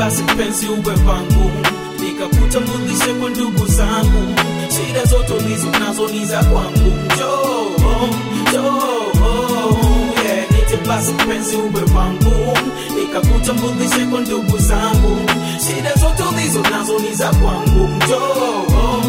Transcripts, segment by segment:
basi penzi uwe wangu, nikakutambulishe kwa ndugu zangu. Shida zote ulizo nazo ni za kwangu. Njoo, yeah. Nite basi penzi uwe wangu, nikakutambulishe kwa ndugu zangu. Shida zote ulizo nazo ni za kwangu. Njoo,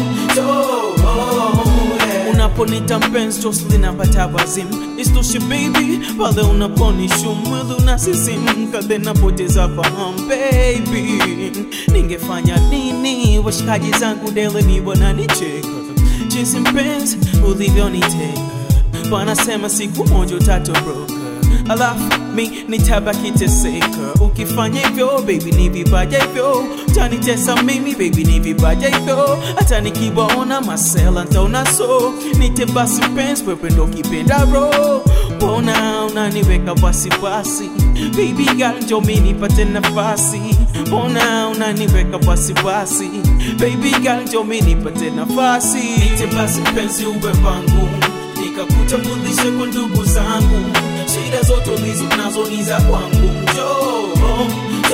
yeah. Unaponita mpenzi Jocelyn napata wazimu. Isitoshe baby, pale unaponishu mwili unasisimka, kale napoteza fahamu baby. Ningefanya nini? Washikaji zangu dele ni wananicheka jinsi mpenzi ulivyoniteka. Wanasema siku moja utatoroka, alafu mi nitabaki teseka. Ukifanya hivyo baby ni vibaya hivyo, utanitesa mimi baby ni vibaya hivyo. Hata nikiwaona masela ntaona so. Nite basi penzi wewe ndo kipenda roho. Mbona unaniweka wasiwasi baby girl, njoo mimi nipate nafasi. Mbona unaniweka wasiwasi baby girl, njoo mimi nipate nafasi. Nite basi penzi uwe wangu, nikakutambulishe kwa ndugu zangu. Shida zote ulizo nazo ni za kwangu. Njoo,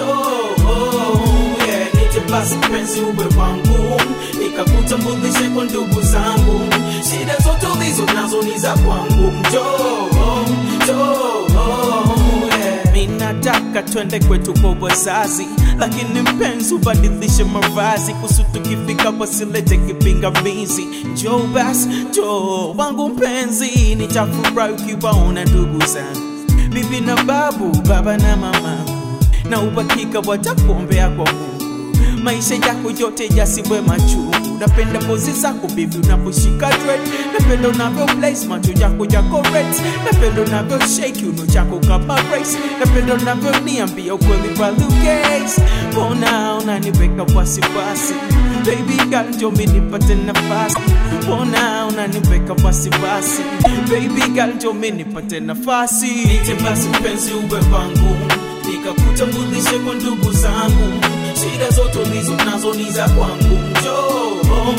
yeah. Nite basi penzi uwe wangu, nikakutambulishe kwa ndugu zangu. Shida zote ulizo nazo ni za kwangu. Njoo, yeah. Mimi nataka twende kwetu kwa wazazi, lakini mpenzi ubadilishe mavazi, kusu tukifika wasilete kipingamizi. Njoo basi, njoo wangu mpenzi, nitafurahi ukiwaona ndugu zangu, bibi na babu, baba na mama, na uhakika watakuombea kwa Mungu. Maisha yako yote yasiwe machungu. Napenda pozi zako bibi unaposhika dread. Napenda unavyo place macho yako red. Napenda unavyo shake uno chako kama race. Napenda unavyo niambia ukweli kwa Lucas. Mbona unaniweka wasiwasi baby girl, njoo mimi nipate nafasi. Mbona unaniweka wasiwasi baby girl, njoo mimi nipate nafasi. Nite basi penzi uwe wangu, nikakutambulishe kwa ndugu zangu. Shida zote ulizo nazo ni za kwangu. Njoo,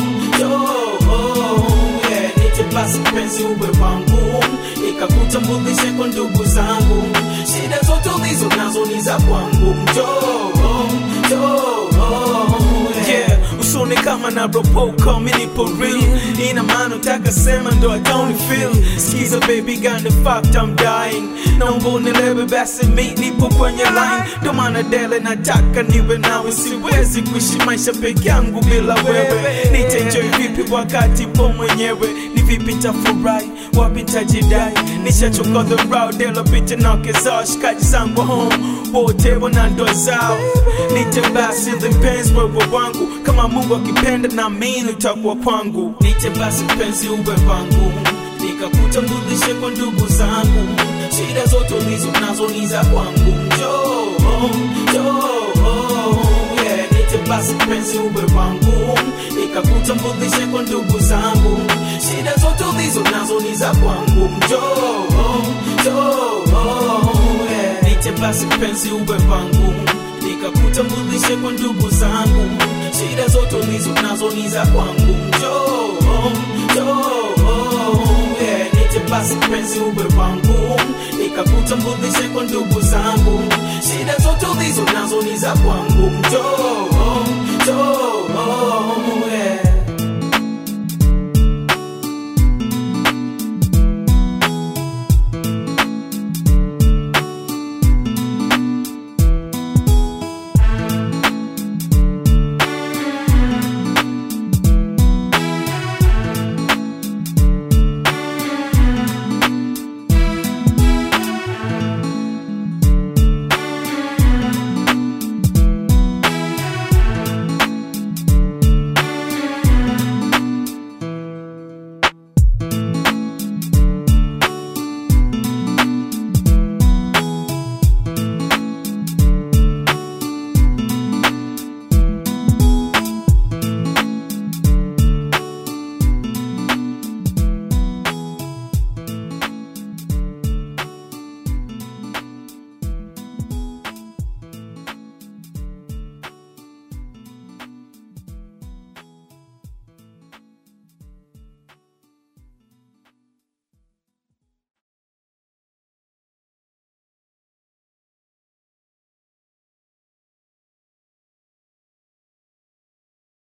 yeah. Nite basi penzi uwe wangu, nikakutambulishe kwa ndugu zangu. Shida zote ulizo nazo ni za kwangu. Njoo, yeah. Usone kama na ropoka, mimi nipo real. Ina maana utaka sema ndo I don't feel. Skiza baby got the fact I'm dying. Naomba unielewe basi mimi nipo kwenye line. Ndo maana dele nataka niwe nawe, siwezi kuishi maisha peke yangu bila wewe. Nitaenjoy vipi wakati po mwenyewe? Ni vipi nitafurahi, wapi nitajidai? Nishachoka the road, dele pita na kezao. Shikaji zangu home, wote wana ndoa zao. Nite basi penzi wewe wangu, kama Mungu akipenda na mimi utakuwa kwangu. Nite basi penzi uwe wangu, nikakutambulishe kwa ndugu zangu. Shida zote ulizo nazo ni za kwangu. Njoo, yeah. Nite basi penzi uwe wangu, nikakutambulishe kwa ndugu zangu. Shida zote ulizo nazo ni za kwangu. Njoo, yeah. Nite basi penzi uwe wangu, nikakutambulishe kwa ndugu zangu. Shida zote ulizo nazo ni za kwangu. Njoo, yeah. Nite basi penzi uwe wangu, nikakutambulishe kwa ndugu zangu. Shida zote ulizo nazo ni za kwangu. Njoo, yeah.